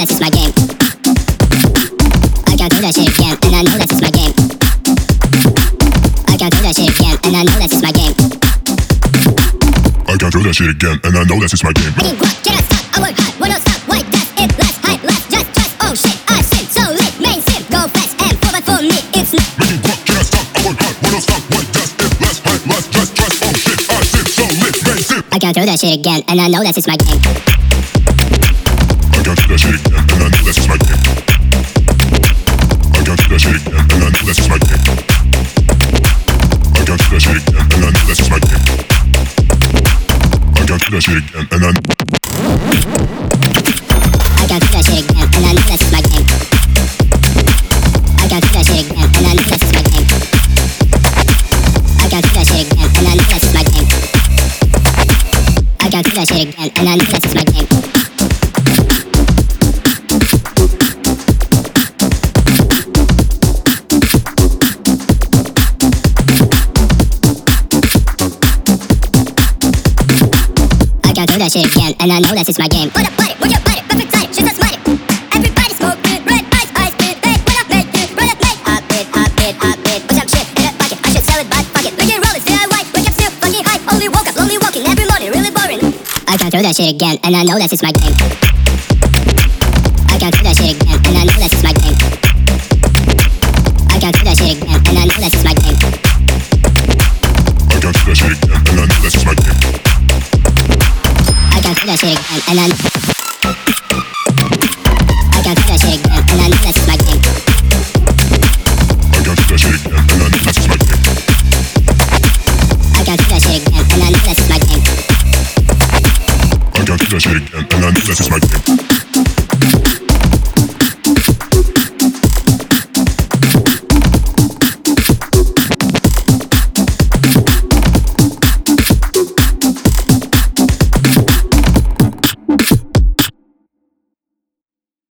this is my game. I can't do that shit again, and I know this is my game. I can't do that shit again, and I know this is my game. I can't do that shit again, and I know this is my game. I need guap, can I stop? I work hard, won't stop. White dust, it less, high left, just, oh shit, I sin, so lit, main sim, go fast, and for me, it's Making guap, can I stop? I work hard, won't stop. White dust, it less, high left, just, oh shit, I sin, so lit, main sim. I can't do that shit again, and I know this is my game. I can't do that shit again, and I know this is my game. I can't do that shit again, and I know this is my game. I can't do that shit again, and I know this is my game. I can't do that shit again, and I know. I can't do that shit again, and I know this is my game. I can't do that shit again, and I know this is my game. I can't do that shit again, and I know this is my game. I can't do that shit again, and I know this is my game. I can't do that shit again, and I know this is my game. What up, buddy? Where's your buddy? Perfect time, she's a smutty. Everybody smoke it, red ice, ice it, red. When I make it, run it, make I bid. Put some shit in a bucket, I should sell it, but fuck it. Look at rollers, DIY, wake up still fucking high. Only woke up, lonely walking every morning, really boring. I can't do that shit again, and I know this is my game. I can't do that shit again, and I know this is my game. I can't do that shit again, and I know this is my game. I can't do that shit again, and I know this is my game. I can't do that shit again, and I can't do that shit again, and I know this is my game. I can't do that shit again, and I know this is my game. I can't do that shit again, and I know this is my game. I can't do that shit again, and I know this is my game.